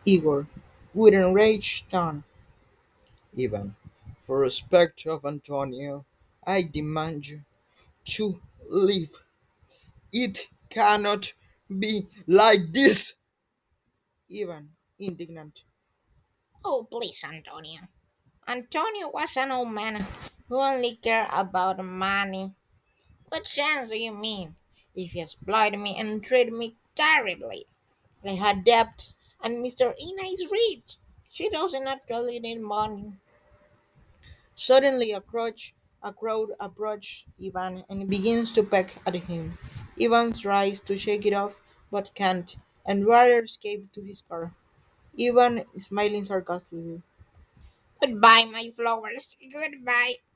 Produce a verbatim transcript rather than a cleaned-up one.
Igor, with enraged tone. Ivan, for respect of Antonio, I demand you to leave. It cannot be like this. Ivan, indignant. Oh, please, Antonio. Antonio was an old man who only cared about money. What chance do you mean? If he exploited me and treated me terribly. I had debts, and Mister Ina is rich. She doesn't actually need money. Suddenly a crouch, a crowd approaches Ivan and begins to peck at him. Ivan tries to shake it off but can't, and rather escapes to his car. Ivan smiling sarcastically. Goodbye, my flowers. Goodbye.